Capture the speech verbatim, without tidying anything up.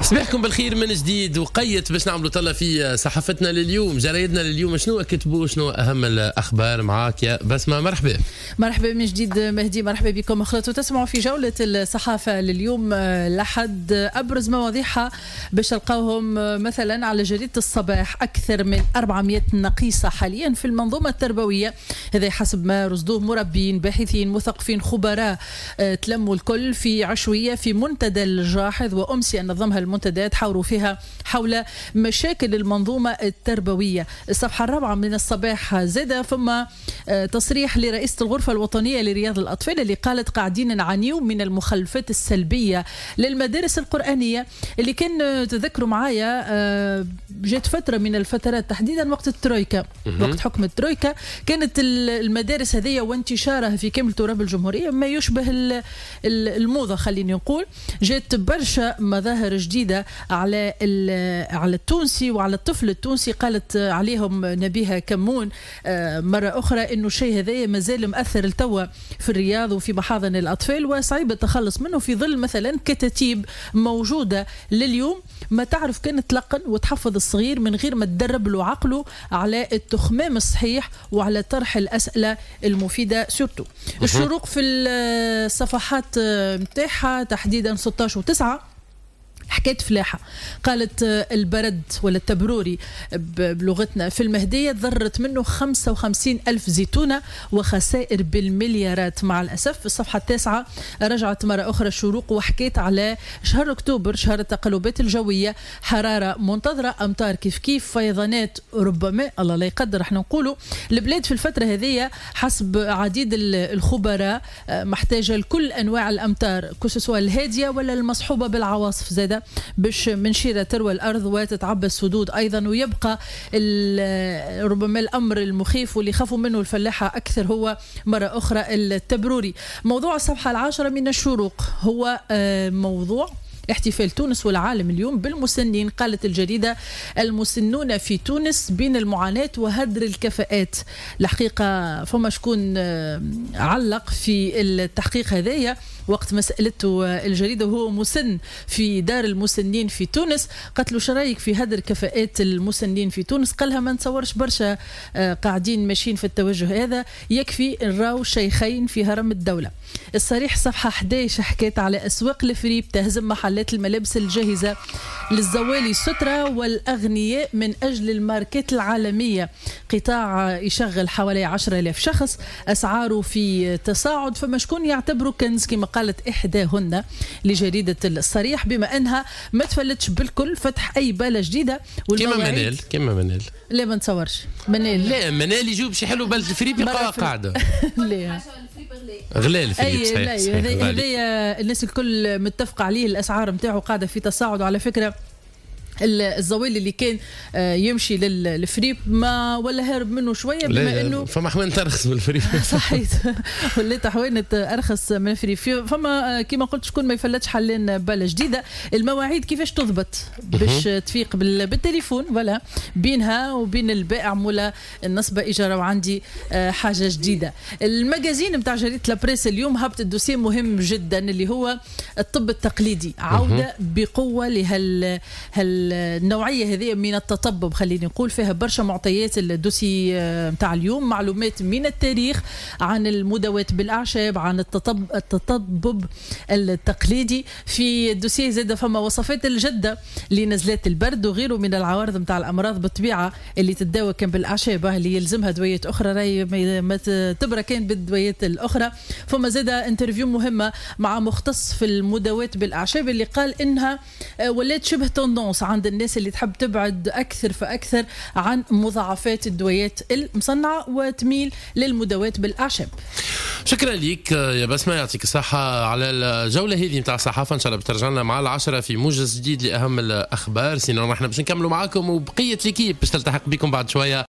صباحكم بالخير من جديد وقيت باش نعملوا طلة في صحافتنا لليوم. جرايدنا لليوم شنو كتبوا، شنو اهم الاخبار؟ معاك يا بسمة. مرحبا مرحبا من جديد مهدي، مرحبا بكم اخواتو. تسمعوا في جولة الصحافة لليوم لحد ابرز مواضيعها باش تلقاوهم مثلا على جريدة الصباح. اكثر من أربعمائة نقيصة حاليا في المنظومة التربوية، هذا حسب ما رصدوه مربين باحثين مثقفين خبراء تلموا الكل في عشوية في منتدى الجاحظ وامسية نظمها المنتدى تحاوروا فيها حول مشاكل المنظومة التربوية. الصفحة الرابعة من الصباح زاد ثم تصريح لرئيسة الغرفة الوطنية لرياض الأطفال اللي قالت قاعدين نعانيو من المخالفات السلبية للمدارس القرآنية اللي كان تذكروا معايا جات فترة من الفترات تحديدا وقت الترويكا، وقت حكم الترويكا كانت المدارس هذه وانتشارها في كامل تراب الجمهورية ما يشبه الموضة، خليني نقول. جات برشا مظاهر جديدة على على التونسي وعلى الطفل التونسي، قالت عليهم نبيها كمون مرة أخرى إنه الشيء هذا مازال مأثر التوا في الرياض وفي محاضن الأطفال وصعيب التخلص منه في ظل مثلا كتاتيب موجودة لليوم ما تعرف كان تلقن وتحفظ الصغير من غير ما تدرب له عقله على التخمام الصحيح وعلى طرح الأسئلة المفيدة. سورتو الشروق في الصفحات متاعها تحديدا ستة عشر وتسعة حكاية فلاحة، قالت البرد ولا التبروري بلغتنا في المهدية ضرت منه خمسة وخمسين ألف زيتونة وخسائر بالمليارات. مع الأسف في الصفحة التاسعة رجعت مرة أخرى الشروق وحكيت على شهر أكتوبر، شهر التقلبات الجوية، حرارة منتظرة، أمطار كيف كيف، فيضانات ربما الله لا يقدر. احنا نقولوا البلاد في الفترة هذه حسب عديد الخبراء محتاجة لكل أنواع الأمطار كسوا الهادية ولا المصحوبة بالعواصف زادة باش منشيرة تروى الأرض وتتعبى السدود أيضا. ويبقى ربما الأمر المخيف واللي خافوا منه الفلاحة أكثر هو مرة أخرى التبروري. موضوع الصفحة العاشرة من الشروق هو موضوع احتفال تونس والعالم اليوم بالمسنين. قالت الجريدة المسنون في تونس بين المعاناة وهدر الكفاءات. الحقيقة فما شكون علق في التحقيق هذايا وقت ما سألته الجريدة وهو مسن في دار المسنين في تونس، قالت له شرايك في هدر كفاءات المسنين في تونس؟ قالها ما نتصورش برشا قاعدين ماشيين في التوجه هذا، يكفي نراو شيخين في هرم الدولة. الصريح صفحة أحد عشر حكيت على أسواق الفريب تهزم محلات الملابس الجاهزة للزوالي السترة والأغنياء من أجل الماركات العالمية. قطاع يشغل حوالي عشرة آلاف شخص، أسعاره في تصاعد، فما شكون يعتبروا كنز كما قالت إحداهن لجريدة الصريح بما أنها ما تفلتش بالكل فتح أي بالة جديدة. كما منال كما منال لا ما نتصورش منال لا منال يجيب شي حلو بالة الفريب يبقى قاعدة لا غلال الفريب صحيح. هذا الناس الكل متفق عليه، الأسعار متاعه قاعدة في تصاعد. وعلى فكرة الزوالي اللي كان يمشي للفريب ما ولا هارب منه شويه بما انه فما حوين ترخص بالفريب صحيت ولات حوين ارخص من الفريب. فما كما قلت شكون ما يفلتش حلين باله جديده. المواعيد كيفاش تضبط باش تفيق بالتليفون ولا بينها وبين البائع مولا النصبه اجاره. وعندي حاجه جديده. المجازين نتاع جريده لابريس اليوم هبط الدوسي مهم جدا اللي هو الطب التقليدي، عوده بقوه لهال هال النوعية هذه من التطبب، خليني نقول فيها برشا معطيات. الدوسي متاع اليوم معلومات من التاريخ عن المداواة بالأعشاب، عن التطب التطبب التقليدي. في الدوسي زاد فما وصفات الجدة لنزلات البرد وغيره من العوارض متاع الأمراض بالطبيعة اللي تتداوى كان بالأعشاب اللي يلزمها دويات أخرى راي ما تبرى كان بالدويات الأخرى. فما زاد انترفيو مهمة مع مختص في المداواة بالأعشاب اللي قال إنها ولات شبه توندونس عند الناس اللي تحب تبعد أكثر فأكثر عن مضاعفات الدويات المصنعة وتميل للمداواة بالأعشاب. شكرا لك يا بسمة، يعطيك الصحة على الجولة هذه متاع الصحافة. إن شاء الله بترجع لنا مع العشرة في موجز جديد لأهم الأخبار. سينو احنا باش نكملوا معاكم وبقية ليكيب باش تلتحق بكم بعد شوية.